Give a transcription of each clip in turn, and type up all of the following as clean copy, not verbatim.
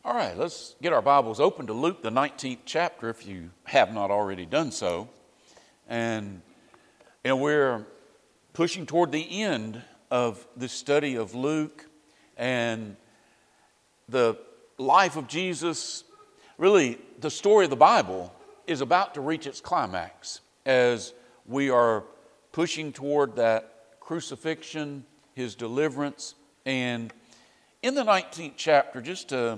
All right, let's get our Bibles open to Luke, the 19th chapter, if you have not already done so. And we're pushing toward the end of this study of Luke and the life of Jesus. Really, the story of the Bible is about to reach its climax as we are pushing toward that crucifixion, his deliverance. And in the 19th chapter, just to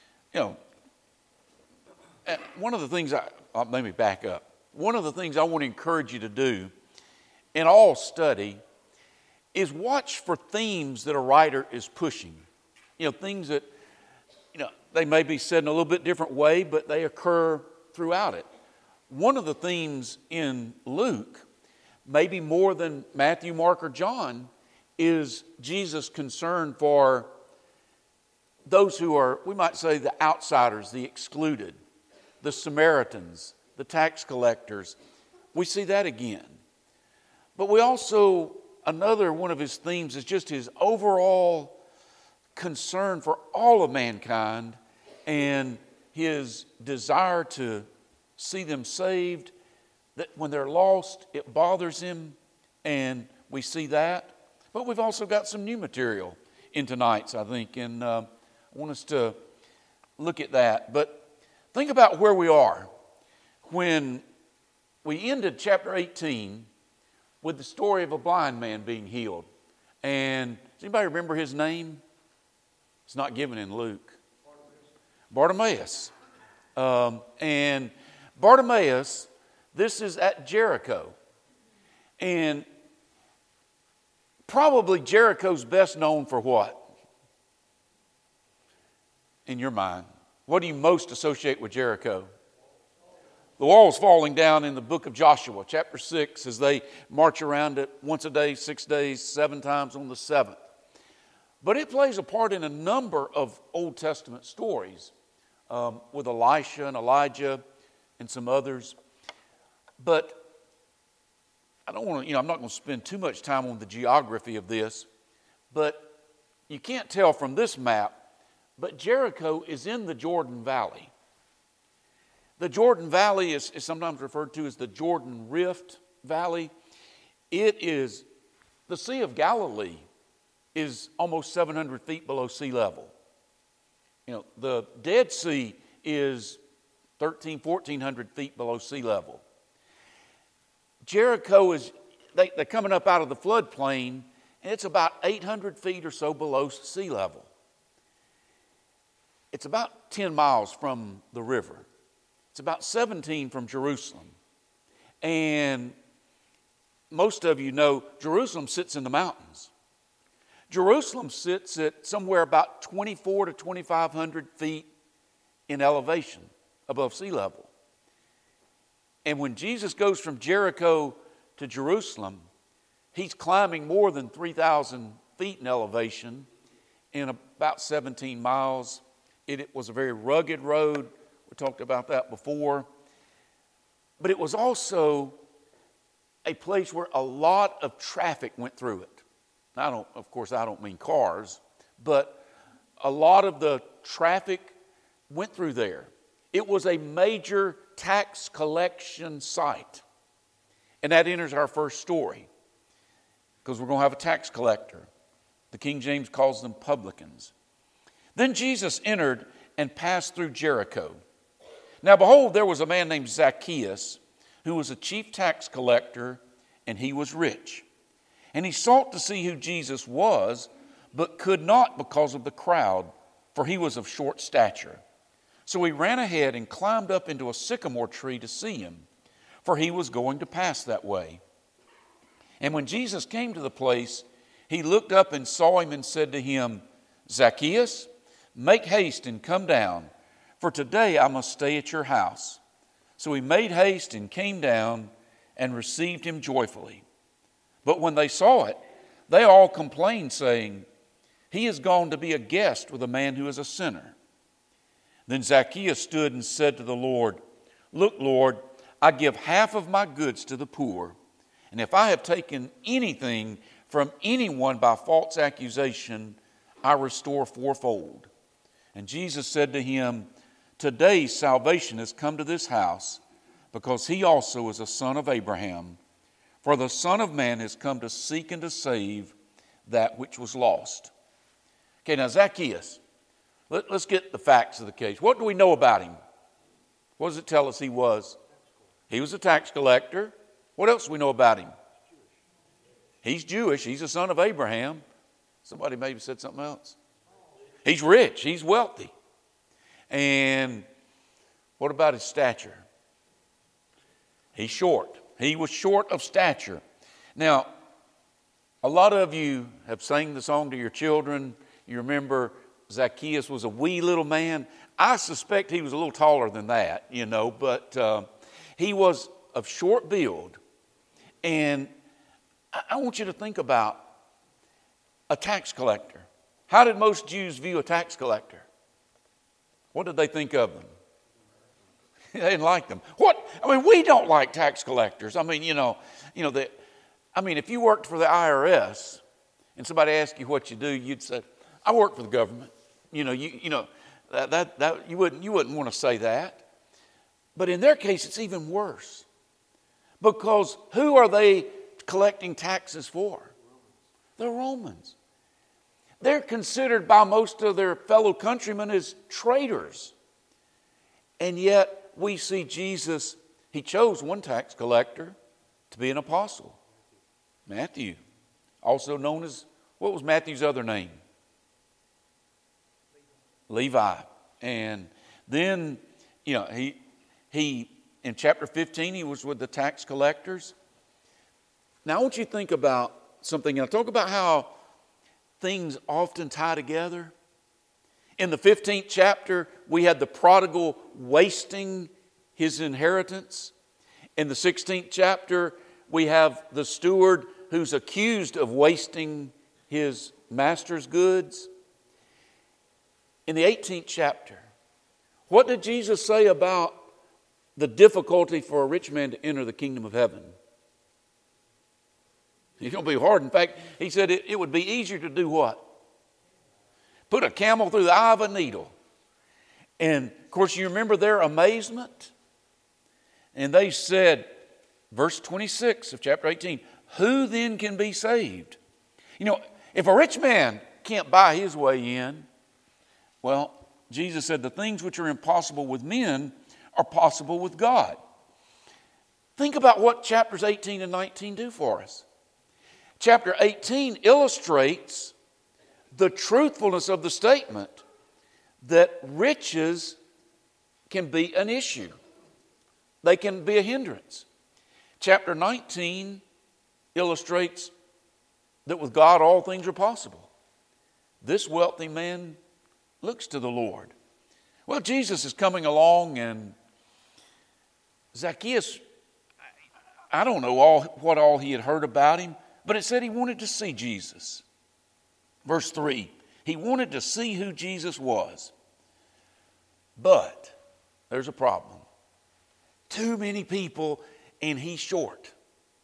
one of the things let me back up. One of the things I want to encourage you to do in all study is watch for themes that a writer is pushing. Things that, they may be said in a little bit different way, but they occur throughout it. One of the themes in Luke, maybe more than Matthew, Mark, or John, is Jesus' concern for those who are, we might say, the outsiders, the excluded, the Samaritans, the tax collectors. We see that again. But we also, another one of his themes is just his overall concern for all of mankind and his desire to see them saved, that when they're lost, it bothers him, and we see that. But we've also got some new material in tonight's, I think, and I want us to look at that. But think about where we are when we ended chapter 18 with the story of a blind man being healed. And does anybody remember his name? It's not given in Luke. Bartimaeus. And Bartimaeus, this is at Jericho. And probably Jericho's best known for what? In your mind, what do you most associate with Jericho? The walls falling down in the book of Joshua, chapter 6, as they march around it once a day, 6 days, 7 times on the 7th. But it plays a part in a number of Old Testament stories with Elisha and Elijah and some others. But I don't want to, I'm not going to spend too much time on the geography of this, but you can't tell from this map, but Jericho is in the Jordan Valley. The Jordan Valley is sometimes referred to as the Jordan Rift Valley. It is, the Sea of Galilee is almost 700 feet below sea level. The Dead Sea is 1,400 feet below sea level. Jericho is, they're coming up out of the floodplain, and it's about 800 feet or so below sea level. It's about 10 miles from the river. It's about 17 from Jerusalem. And most of you know Jerusalem sits in the mountains. Jerusalem sits at somewhere about 2,400 to 2,500 feet in elevation above sea level. And when Jesus goes from Jericho to Jerusalem, he's climbing more than 3,000 feet in elevation in about 17 miles. It was a very rugged road. We talked about that before. But it was also a place where a lot of traffic went through it. I don't mean cars, but a lot of the traffic went through there. It was a major tax collection site. And that enters our first story, because we're going to have a tax collector. The King James calls them publicans. Then Jesus entered and passed through Jericho. Now behold, there was a man named Zacchaeus, who was a chief tax collector, and he was rich. And he sought to see who Jesus was, but could not because of the crowd, for he was of short stature. So he ran ahead and climbed up into a sycamore tree to see him, for he was going to pass that way. And when Jesus came to the place, he looked up and saw him and said to him, Zacchaeus, make haste and come down, for today I must stay at your house. So he made haste and came down and received him joyfully. But when they saw it, they all complained, saying, he is gone to be a guest with a man who is a sinner. Then Zacchaeus stood and said to the Lord, look, Lord, I give half of my goods to the poor, and if I have taken anything from anyone by false accusation, I restore fourfold. And Jesus said to him, "Today salvation has come to this house, because he also is a son of Abraham. For the Son of Man has come to seek and to save that which was lost." Okay, now Zacchaeus, let's get the facts of the case. What do we know about him? What does it tell us he was? He was a tax collector. What else do we know about him? He's Jewish. He's a son of Abraham. Somebody maybe said something else. He's rich. He's wealthy. And what about his stature? He's short. He was short of stature. Now, a lot of you have sang the song to your children. You remember Zacchaeus was a wee little man. I suspect he was a little taller than that, but he was of short build. And I want you to think about a tax collector. How did most Jews view a tax collector? What did they think of them? They didn't like them. We don't like tax collectors. If you worked for the IRS and somebody asked you what you do, you'd say, "I work for the government." You wouldn't want to say that. But in their case, it's even worse. Because who are they collecting taxes for? The Romans. They're considered by most of their fellow countrymen as traitors. And yet we see Jesus, he chose one tax collector to be an apostle. Matthew, also known as, what was Matthew's other name? Levi. And then, he in chapter 15, he was with the tax collectors. Now, I want you to think about something. I'll talk about how things often tie together. In the 15th chapter, we had the prodigal wasting his inheritance. In the 16th chapter, we have the steward who's accused of wasting his master's goods. In the 18th chapter, what did Jesus say about the difficulty for a rich man to enter the kingdom of heaven? It's going to be hard. In fact, he said it would be easier to do what? Put a camel through the eye of a needle. And, of course, you remember their amazement? And they said, verse 26 of chapter 18, "Who then can be saved?" If a rich man can't buy his way in, well, Jesus said the things which are impossible with men are possible with God. Think about what chapters 18 and 19 do for us. Chapter 18 illustrates the truthfulness of the statement that riches can be an issue. They can be a hindrance. Chapter 19 illustrates that with God all things are possible. This wealthy man looks to the Lord. Well, Jesus is coming along, and Zacchaeus, I don't know what all he had heard about him, but it said he wanted to see Jesus. Verse 3, he wanted to see who Jesus was. But there's a problem. Too many people, and he's short.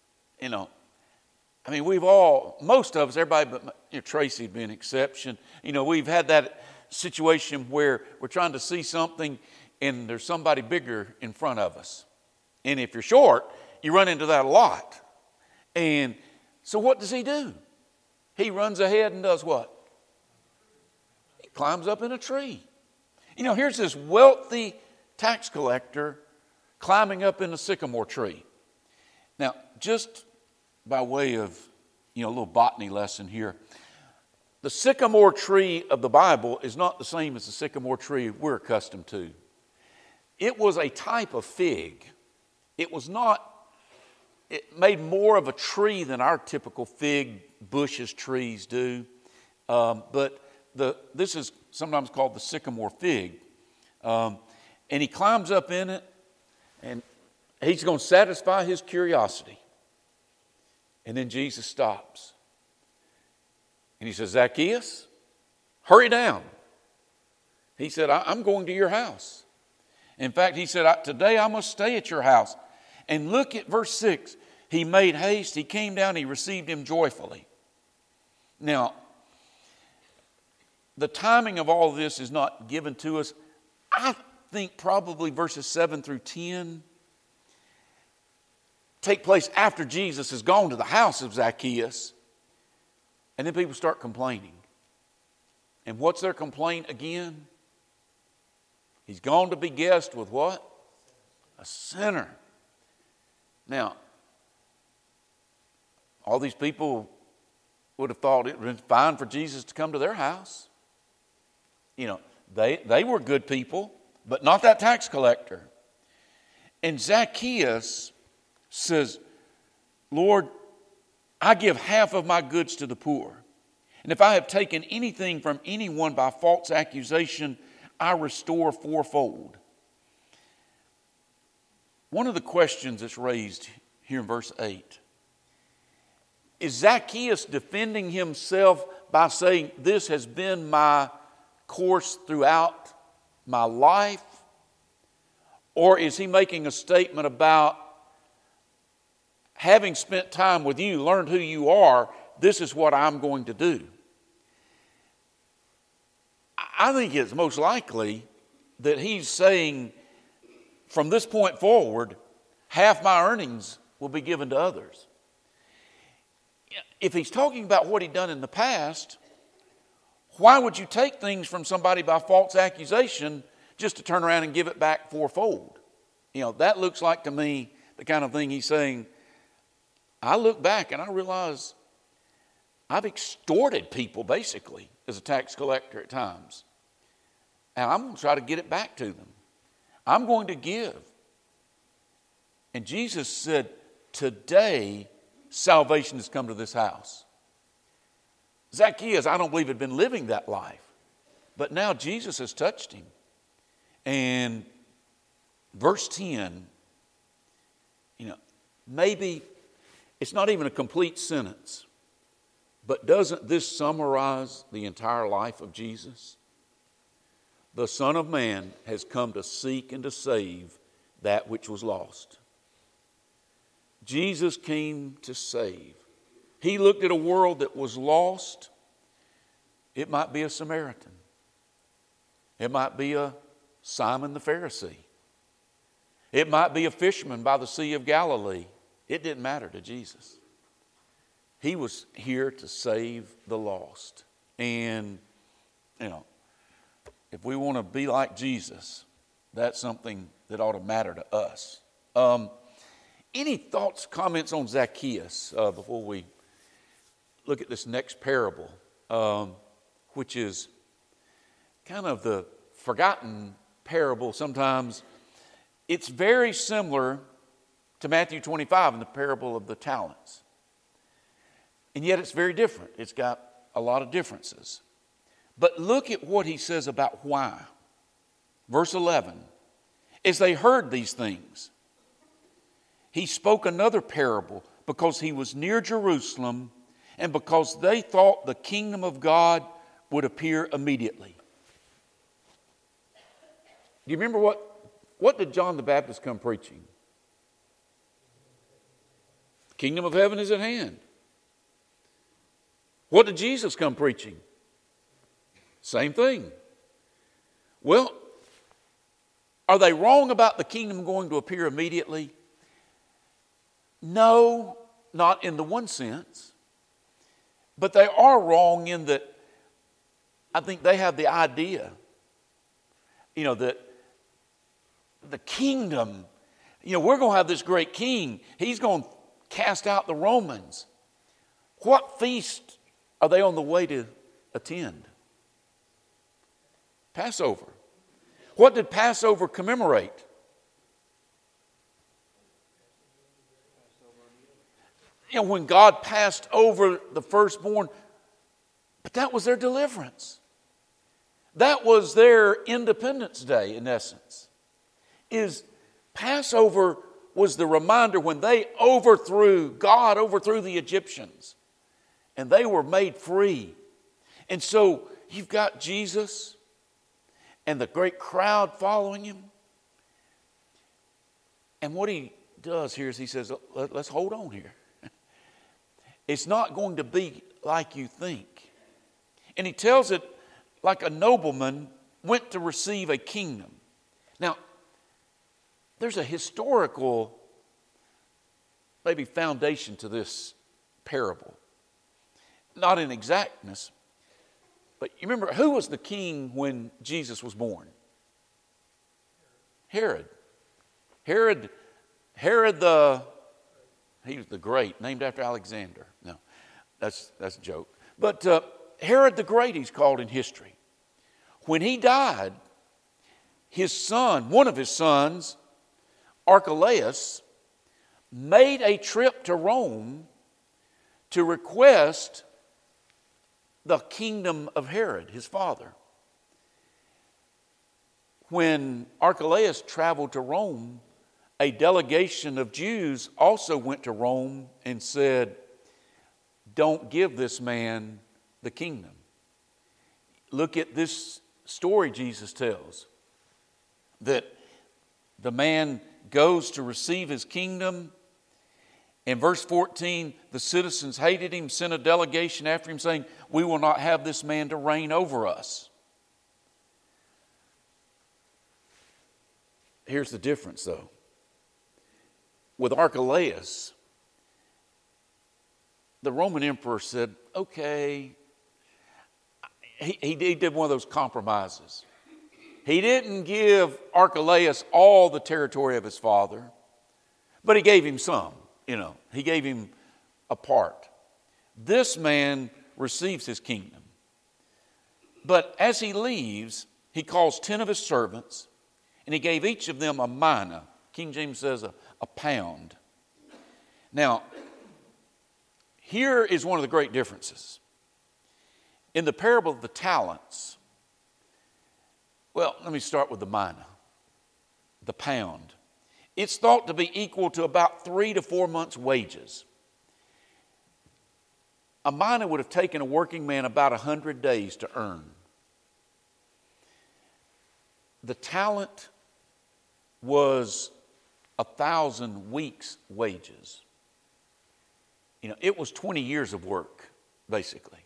Most of us, everybody but Tracy being an exception, we've had that situation where we're trying to see something and there's somebody bigger in front of us. And if you're short, you run into that a lot. And so what does he do? He runs ahead and does what? He climbs up in a tree. Here's this wealthy tax collector climbing up in a sycamore tree. Now, just by way of, a little botany lesson here, the sycamore tree of the Bible is not the same as the sycamore tree we're accustomed to. It was a type of fig. It made more of a tree than our typical fig bushes trees do. But this is sometimes called the sycamore fig. And he climbs up in it, and he's going to satisfy his curiosity. And then Jesus stops. And he says, "Zacchaeus, hurry down." He said, "I'm going to your house." In fact, he said, "Today I must stay at your house." And look at verse 6. He made haste. He came down. He received him joyfully. Now, the timing of all of this is not given to us. I think probably verses 7 through 10 take place after Jesus has gone to the house of Zacchaeus. And then people start complaining. And what's their complaint again? He's gone to be guest with what? A sinner. Now, all these people would have thought it would have been fine for Jesus to come to their house. You know, they were good people, but not that tax collector. And Zacchaeus says, Lord, I give half of my goods to the poor. And if I have taken anything from anyone by false accusation, I restore fourfold. One of the questions that's raised here in verse 8, is Zacchaeus defending himself by saying, this has been my course throughout my life? Or is he making a statement about, having spent time with you, learned who you are, this is what I'm going to do? I think it's most likely that he's saying, from this point forward, half my earnings will be given to others. If he's talking about what he'd done in the past, why would you take things from somebody by false accusation just to turn around and give it back fourfold? You know, that looks like to me the kind of thing he's saying. I look back and I realize I've extorted people basically as a tax collector at times. And I'm going to try to get it back to them. I'm going to give. And Jesus said, today salvation has come to this house. Zacchaeus, I don't believe, had been living that life. But now Jesus has touched him. And verse 10, maybe it's not even a complete sentence, but doesn't this summarize the entire life of Jesus? The Son of Man has come to seek and to save that which was lost. Jesus came to save. He looked at a world that was lost. It might be a Samaritan. It might be a Simon the Pharisee. It might be a fisherman by the Sea of Galilee. It didn't matter to Jesus. He was here to save the lost. And, if we want to be like Jesus, that's something that ought to matter to us. Any thoughts, comments on Zacchaeus before we look at this next parable, which is kind of the forgotten parable sometimes? It's very similar to Matthew 25 and the parable of the talents. And yet it's very different. It's got a lot of differences. But look at what he says about why. Verse 11, as they heard these things, he spoke another parable because he was near Jerusalem and because they thought the kingdom of God would appear immediately. Do you remember what did John the Baptist come preaching? The kingdom of heaven is at hand. What did Jesus come preaching? Same thing. Well, are they wrong about the kingdom going to appear immediately? No, not in the one sense. But they are wrong in that I think they have the idea, that the kingdom, we're going to have this great king. He's going to cast out the Romans. What feast are they on the way to attend? Passover. What did Passover commemorate? When God passed over the firstborn, but that was their deliverance. That was their Independence Day, in essence. Passover was the reminder when God overthrew the Egyptians, and they were made free. And so you've got Jesus and the great crowd following him. And what he does here is he says, let's hold on here. It's not going to be like you think. And he tells it like a nobleman went to receive a kingdom. Now, there's a historical, maybe foundation to this parable. Not in exactness, but you remember, who was the king when Jesus was born? Herod. Herod he was the Great, named after Alexander. No, that's a joke. But Herod the Great, he's called in history. When he died, his son, one of his sons, Archelaus, made a trip to Rome to request the kingdom of Herod, his father. When Archelaus traveled to Rome, a delegation of Jews also went to Rome and said, don't give this man the kingdom. Look at this story Jesus tells, that the man goes to receive his kingdom. In verse 14, the citizens hated him, sent a delegation after him saying, we will not have this man to reign over us. Here's the difference, though. With Archelaus, the Roman emperor said, okay, he did one of those compromises. He didn't give Archelaus all the territory of his father, but he gave him some, he gave him a part. This man receives his kingdom. But as he leaves, he calls 10 of his servants, and he gave each of them a mina. King James says a pound. Now, here is one of the great differences. In the parable of the talents, well, let me start with the mina, the pound. It's thought to be equal to about 3 to 4 months' wages. A mina would have taken a working man about 100 days to earn. The talent was 1,000 weeks' wages. It was 20 years of work, basically.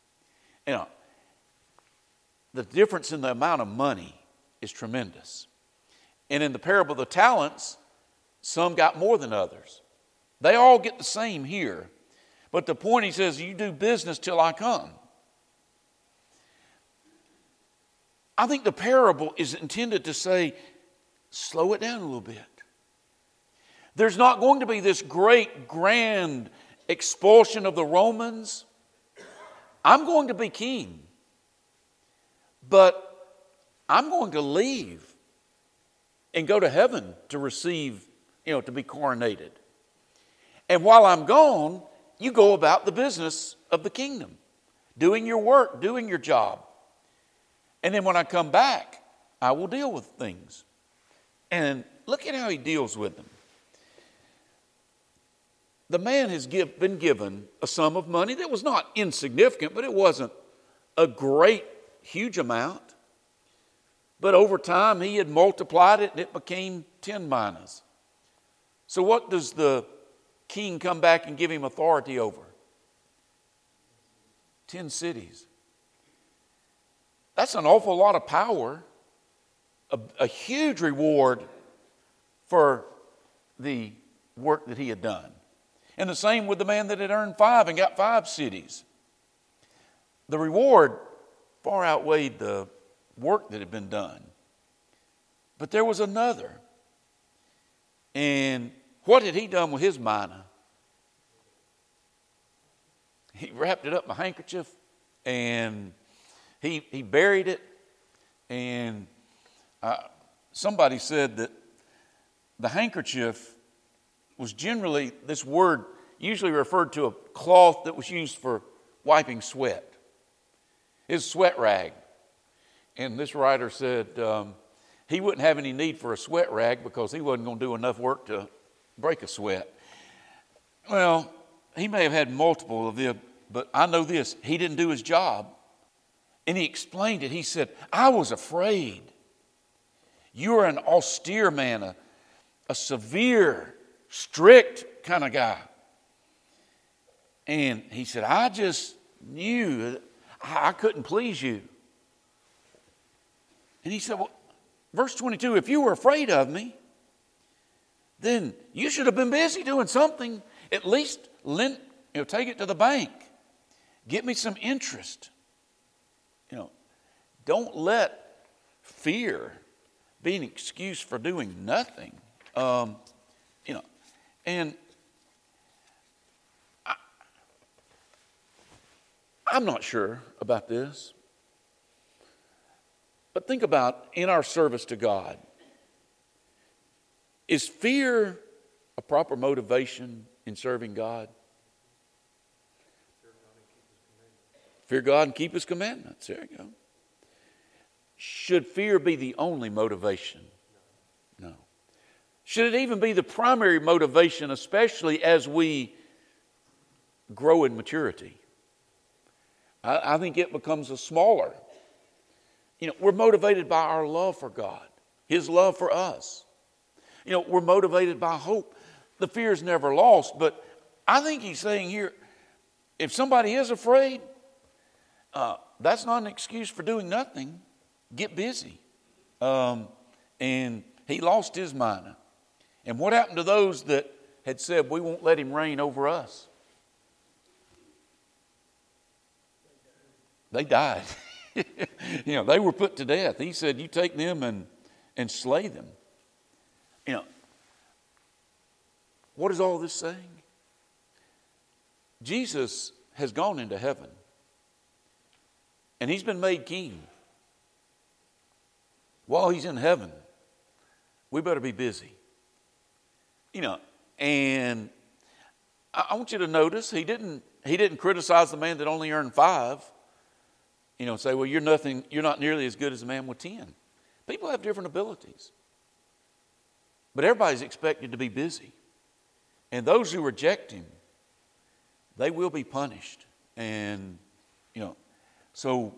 The difference in the amount of money is tremendous. And in the parable of the talents, some got more than others. They all get the same here. But the point, he says, you do business till I come. I think the parable is intended to say, slow it down a little bit. There's not going to be this great, grand expulsion of the Romans. I'm going to be king. But I'm going to leave and go to heaven to receive, to be coronated. And while I'm gone, you go about the business of the kingdom, doing your work, doing your job. And then when I come back, I will deal with things. And look at how he deals with them. The man has been given a sum of money that was not insignificant, but it wasn't a great, huge amount. But over time, he had multiplied it and it became 10 minas. So what does the king come back and give him authority over? 10 cities. That's an awful lot of power, a huge reward for the work that he had done. And the same with the man that had earned 5 and got 5 cities. The reward far outweighed the work that had been done. But there was another. And what had he done with his mina? He wrapped it up in a handkerchief and he buried it. And somebody said that the handkerchief was generally, this word usually referred to a cloth that was used for wiping sweat. His sweat rag. And this writer said he wouldn't have any need for a sweat rag because he wasn't going to do enough work to break a sweat. Well, he may have had multiple of them, but I know this. He didn't do his job. And he explained it. He said, I was afraid. You are an austere man, a severe, strict kind of guy. And he said, I just knew I couldn't please you. And he said, well, verse 22, if you were afraid of me, then you should have been busy doing something. At least take it to the bank. Get me some interest. Don't let fear be an excuse for doing nothing. And I'm not sure about this. But think about in our service to God. Is fear a proper motivation in serving God? Fear God and keep His commandments. There you go. Should fear be the only motivation? No. Should it even be the primary motivation, especially as we grow in maturity? I think it becomes a smaller. We're motivated by our love for God, His love for us. We're motivated by hope. The fear is never lost, but I think he's saying here, if somebody is afraid, that's not an excuse for doing nothing. Get busy. And he lost his mind. And what happened to those that had said, we won't let him reign over us? They died. They were put to death. He said, you take them and slay them. What is all this saying? Jesus has gone into heaven. And he's been made king. While he's in heaven, we better be busy. And I want you to notice he didn't criticize the man that only earned 5. Say, well, you're not nearly as good as the man with 10. People have different abilities. But everybody's expected to be busy. And those who reject him, they will be punished. And, so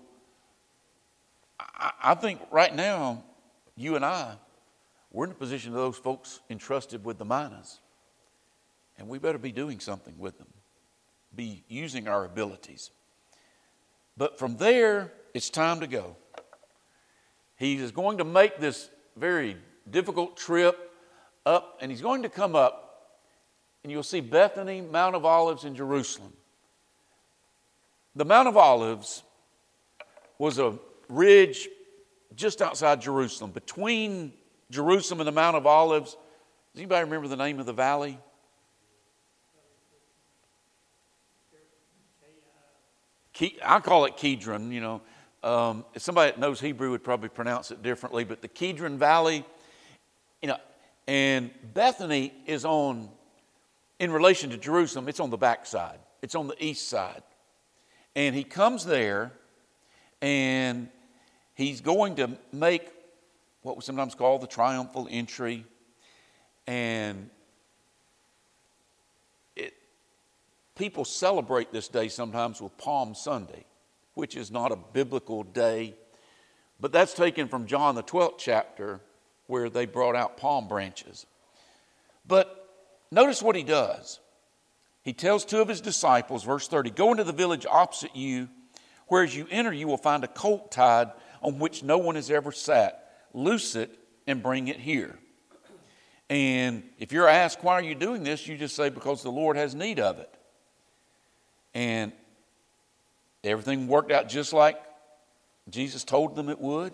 I think right now, you and we're in the position of those folks entrusted with the minas. And we better be doing something with them. Be using our abilities. But from there, it's time to go. He is going to make this very difficult trip up, and he's going to come up, and you'll see Bethany, Mount of Olives, and Jerusalem. The Mount of Olives was a ridge just outside Jerusalem. Between Jerusalem and the Mount of Olives, does anybody remember the name of the valley? I call it Kedron, If somebody that knows Hebrew would probably pronounce it differently, but the Kedron Valley, and Bethany is in relation to Jerusalem, it's on the backside. It's on the east side. And he comes there, and he's going to make what was sometimes called the triumphal entry. And people celebrate this day sometimes with Palm Sunday, which is not a biblical day. But that's taken from John the 12th chapter, where they brought out palm branches. But notice what he does. He tells 2 of his disciples, verse 30, go into the village opposite you, where as you enter you will find a colt tied on which no one has ever sat. Loose it and bring it here. And if you're asked, why are you doing this? You just say, because the Lord has need of it. And everything worked out just like Jesus told them it would.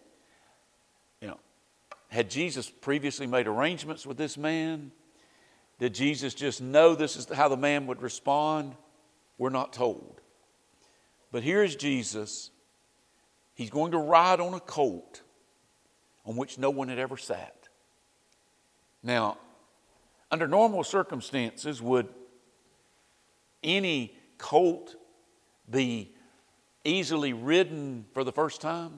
Had Jesus previously made arrangements with this man? Did Jesus just know this is how the man would respond? We're not told. But here is Jesus. He's going to ride on a colt on which no one had ever sat. Now, under normal circumstances, would any colt be easily ridden for the first time?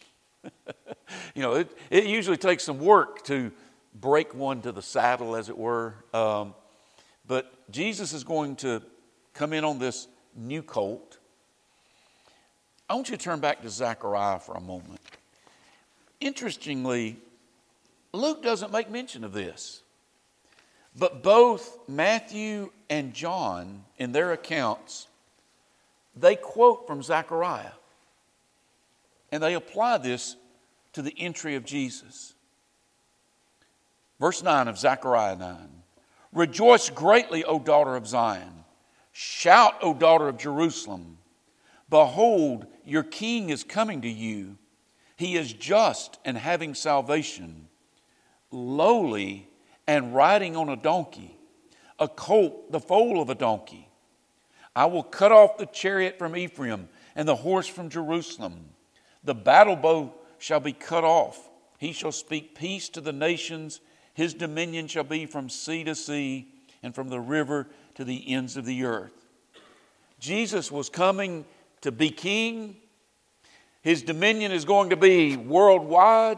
It usually takes some work to break one to the saddle, as it were. But Jesus is going to come in on this new colt. I want you to turn back to Zechariah for a moment. Interestingly, Luke doesn't make mention of this. But both Matthew and John, in their accounts, they quote from Zechariah. And they apply this to the entry of Jesus. Verse 9 of Zechariah 9. Rejoice greatly, O daughter of Zion. Shout, O daughter of Jerusalem. Behold, your king is coming to you. He is just and having salvation, lowly and riding on a donkey, a colt, the foal of a donkey. I will cut off the chariot from Ephraim and the horse from Jerusalem. The battle bow shall be cut off. He shall speak peace to the nations. His dominion shall be from sea to sea and from the river to the ends of the earth. Jesus was coming to be king. His dominion is going to be worldwide.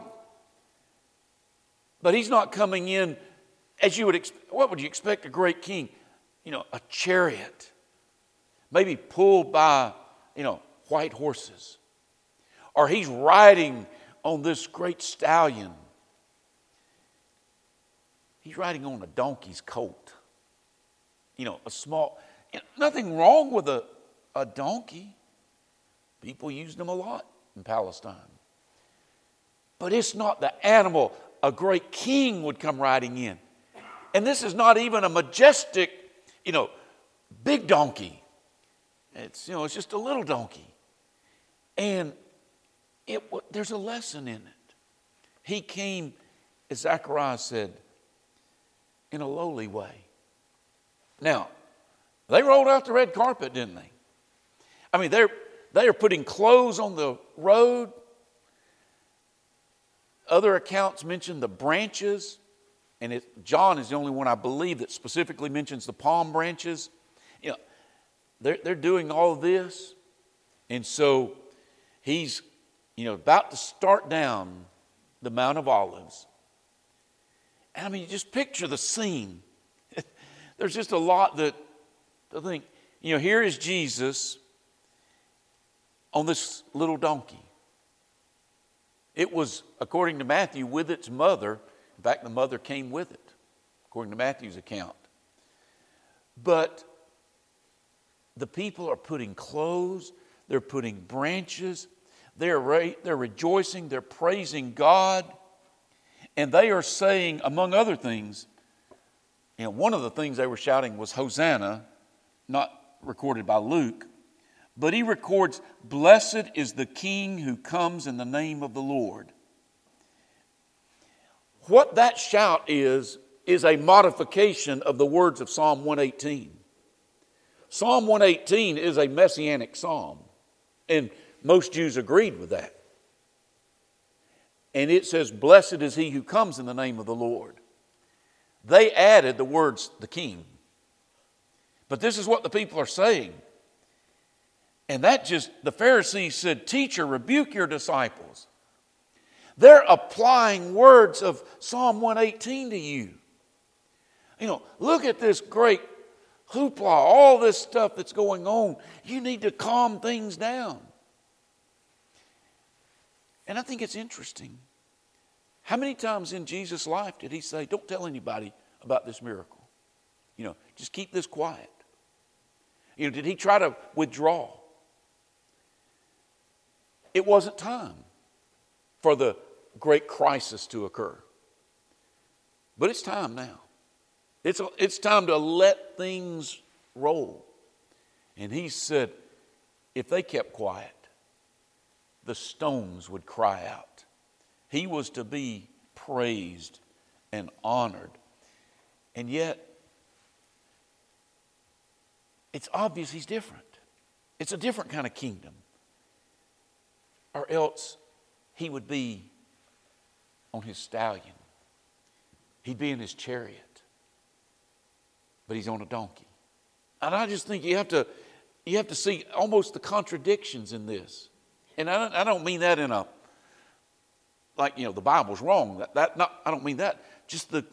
But he's not coming in as you would expect. What would you expect a great king? A chariot. Maybe pulled by, white horses. Or he's riding on this great stallion. He's riding on a donkey's colt. A small, nothing wrong with a donkey. People used them a lot in Palestine. But it's not the animal a great king would come riding in. And this is not even a majestic, big donkey. It's just a little donkey. And there's a lesson in it. He came, as Zechariah said, in a lowly way. Now, they rolled out the red carpet, didn't they? I mean, they are putting clothes on the road. Other accounts mention the branches. And John is the only one, I believe, that specifically mentions the palm branches. They're doing all of this. And so he's, about to start down the Mount of Olives. And I mean, just picture the scene. There's just a lot that I think, here is Jesus on this little donkey. It was, according to Matthew, with its mother. In fact, the mother came with it, according to Matthew's account. But the people are putting clothes, they're putting branches, they're rejoicing, they're praising God, and they are saying, among other things, one of the things they were shouting was Hosanna, not recorded by Luke, but he records, blessed is the King who comes in the name of the Lord. What that shout is a modification of the words of Psalm 118. Psalm 118 is a messianic psalm, and most Jews agreed with that. And it says, blessed is he who comes in the name of the Lord. They added the words, the King. But this is what the people are saying. And the Pharisees said, teacher, rebuke your disciples. They're applying words of Psalm 118 to you. Look at this great hoopla, all this stuff that's going on. You need to calm things down. And I think it's interesting. How many times in Jesus' life did he say, don't tell anybody about this miracle? Just keep this quiet. Did he try to withdraw? It wasn't time for the great crisis to occur. But it's time now. It's time to let things roll. And he said, if they kept quiet, the stones would cry out. He was to be praised and honored. And yet, it's obvious he's different. It's a different kind of kingdom. Or else he would be on his stallion. He'd be in his chariot. But he's on a donkey. And I just think you have to see almost the contradictions in this. And I don't mean that in a, the Bible's wrong. I don't mean that. Just the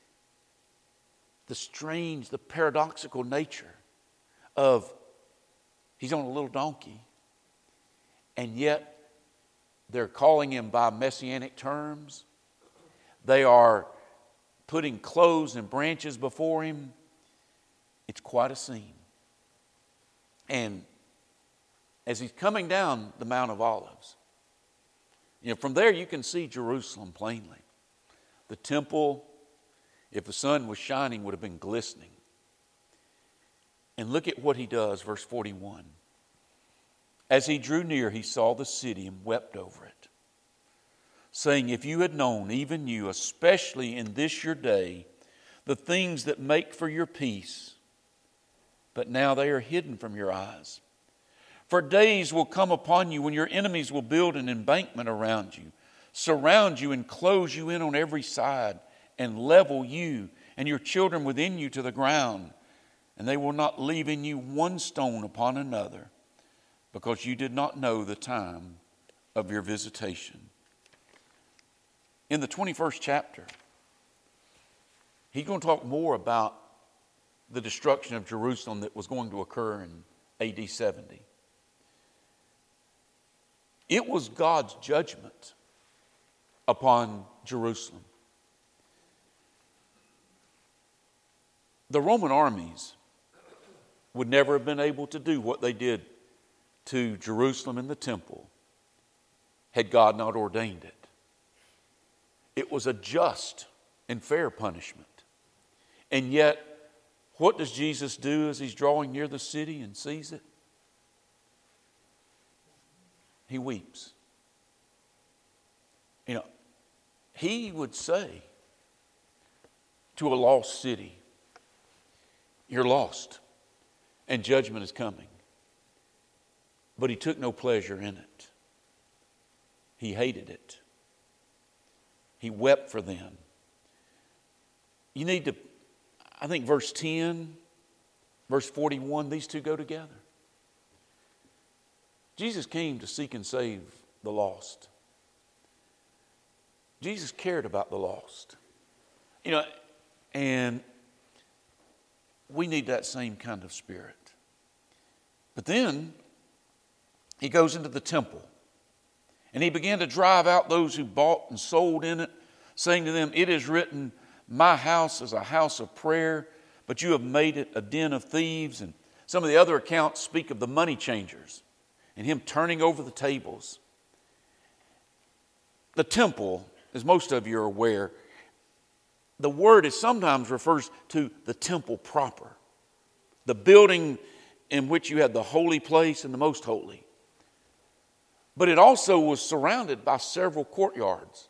strange, the paradoxical nature of he's on a little donkey. And yet they're calling him by messianic terms. They are putting clothes and branches before him. It's quite a scene. And as he's coming down the Mount of Olives, From there you can see Jerusalem plainly. The temple, if the sun was shining, would have been glistening. And look at what he does, verse 41. As he drew near, he saw the city and wept over it, saying, if you had known, even you, especially in this your day, the things that make for your peace, but now they are hidden from your eyes. For days will come upon you when your enemies will build an embankment around you, surround you and close you in on every side, and level you and your children within you to the ground, and they will not leave in you one stone upon another, because you did not know the time of your visitation. In the 21st chapter, he's going to talk more about the destruction of Jerusalem that was going to occur in AD 70. It was God's judgment upon Jerusalem. The Roman armies would never have been able to do what they did to Jerusalem and the temple had God not ordained it. It was a just and fair punishment. And yet, what does Jesus do as he's drawing near the city and sees it? He weeps. He would say to a lost city, you're lost and judgment is coming. But he took no pleasure in it. He hated it. He wept for them. You need to, I think verse 10, verse 41, these two go together. Jesus came to seek and save the lost. Jesus cared about the lost. And we need that same kind of spirit. But then he goes into the temple, and he began to drive out those who bought and sold in it, saying to them, it is written, my house is a house of prayer, but you have made it a den of thieves. And some of the other accounts speak of the money changers and him turning over the tables. The temple, as most of you are aware, the word is sometimes refers to the temple proper, the building in which you had the holy place and the most holy. But it also was surrounded by several courtyards.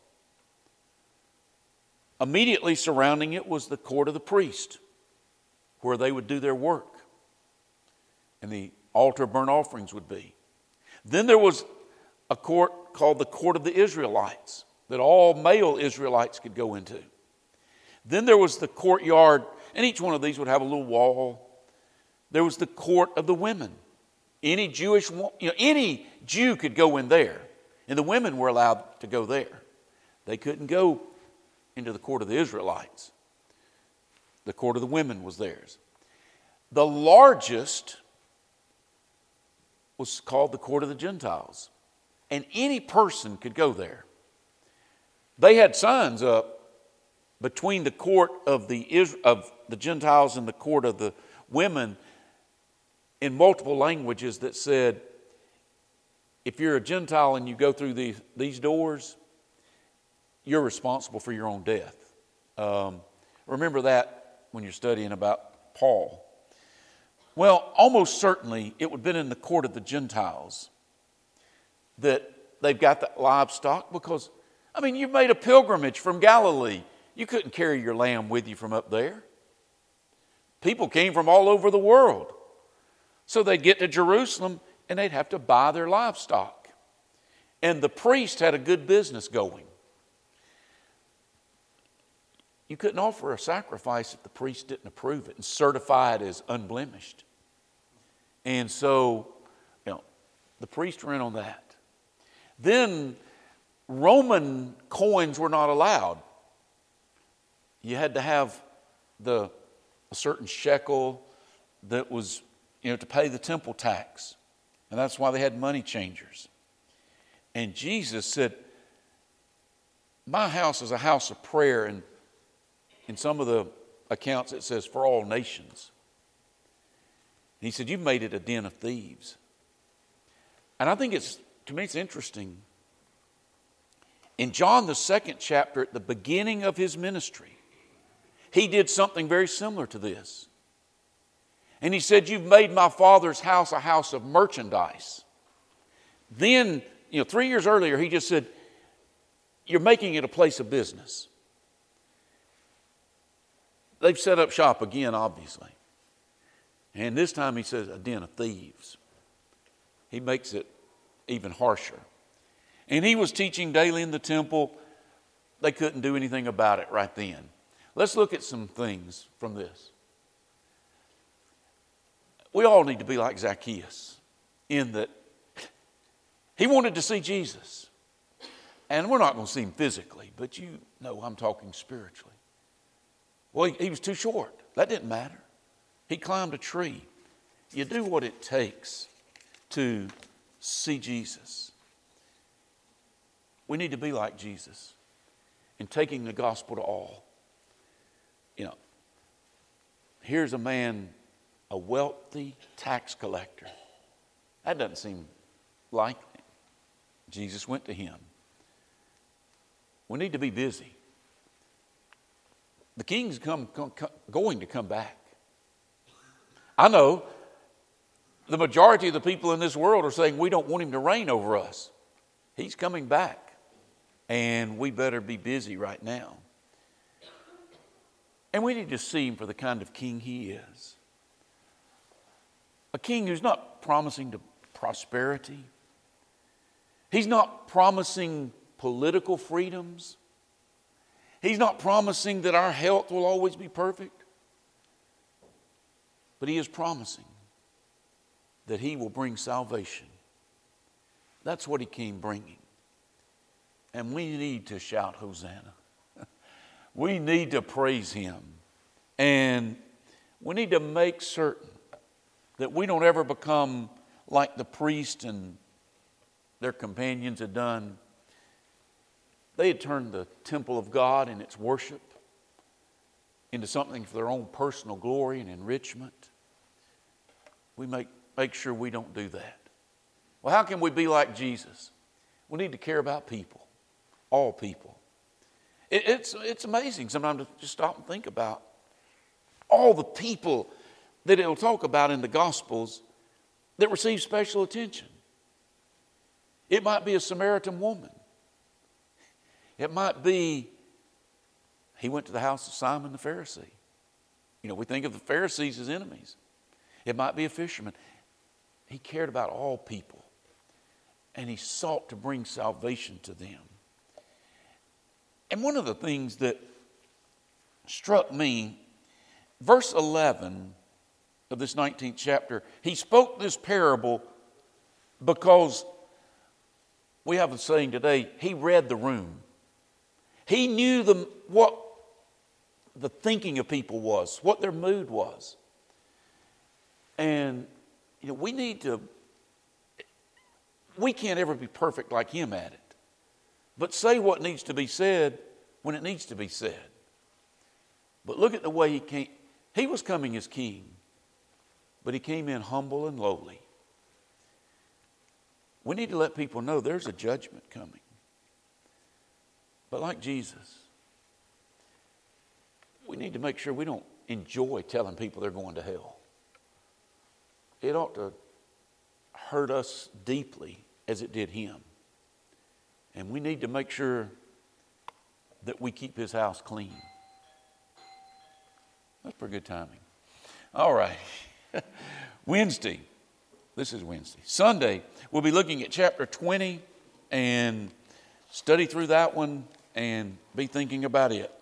Immediately surrounding it was the court of the priest, where they would do their work, and the altar of burnt offerings would be. Then there was a court called the court of the Israelites, that all male Israelites could go into. Then there was the courtyard, and each one of these would have a little wall. There was the court of the women. Any Jew could go in there, and the women were allowed to go there. They couldn't go into the court of the Israelites. The court of the women was theirs. The largest was called the court of the Gentiles, and any person could go there. They had signs up between the court of the Gentiles and the court of the women in multiple languages that said, if you're a Gentile and you go through these doors, you're responsible for your own death. Remember that when you're studying about Paul. Well, almost certainly it would have been in the court of the Gentiles that they've got the livestock, because, you've made a pilgrimage from Galilee. You couldn't carry your lamb with you from up there. People came from all over the world. So they'd get to Jerusalem and they'd have to buy their livestock. And the priest had a good business going. You couldn't offer a sacrifice if the priest didn't approve it and certify it as unblemished. And so, the priests were in on that. Then Roman coins were not allowed. You had to have a certain shekel that was, to pay the temple tax. And that's why they had money changers. And Jesus said, my house is a house of prayer. And in some of the accounts it says for all nations. And he said, you've made it a den of thieves. And I think to me it's interesting In John, the 2nd chapter, at the beginning of his ministry, he did something very similar to this. And he said, you've made my Father's house a house of merchandise. Then, 3 years earlier, he just said, you're making it a place of business. They've set up shop again, obviously. And this time he says, a den of thieves. He makes it even harsher. And he was teaching daily in the temple. They couldn't do anything about it right then. Let's look at some things from this. We all need to be like Zacchaeus in that he wanted to see Jesus. And we're not going to see him physically, but you know I'm talking spiritually. Well, he was too short. That didn't matter. He climbed a tree. You do what it takes to see Jesus. We need to be like Jesus in taking the gospel to all. Here's a man, a wealthy tax collector. That doesn't seem likely. Jesus went to him. We need to be busy. The king's going to come back. I know the majority of the people in this world are saying we don't want him to reign over us. He's coming back, and we better be busy right now. And we need to see him for the kind of king he is. A king who's not promising to prosperity. He's not promising political freedoms. He's not promising that our health will always be perfect. But he is promising that he will bring salvation. That's what he came bringing. And we need to shout Hosanna. We need to praise him. And we need to make certain that we don't ever become like the priest and their companions had done. They had turned the temple of God and its worship into something for their own personal glory and enrichment. We make sure we don't do that. Well, how can we be like Jesus? We need to care about people, all people. It's amazing sometimes to just stop and think about all the people that it'll talk about in the Gospels that receive special attention. It might be a Samaritan woman. It might be, he went to the house of Simon the Pharisee. We think of the Pharisees as enemies. It might be a fisherman. He cared about all people. And he sought to bring salvation to them. And one of the things that struck me, verse 11 of this 19th chapter, he spoke this parable because we have a saying today, he read the room. He knew what the thinking of people was, what their mood was. And we can't ever be perfect like him at it. But say what needs to be said when it needs to be said. But look at the way he came. He was coming as king, but he came in humble and lowly. We need to let people know there's a judgment coming. But like Jesus, we need to make sure we don't enjoy telling people they're going to hell. It ought to hurt us deeply as it did him. And we need to make sure that we keep his house clean. That's pretty good timing. All right. Wednesday. This is Wednesday. Sunday, we'll be looking at chapter 20 and study through that one and be thinking about it.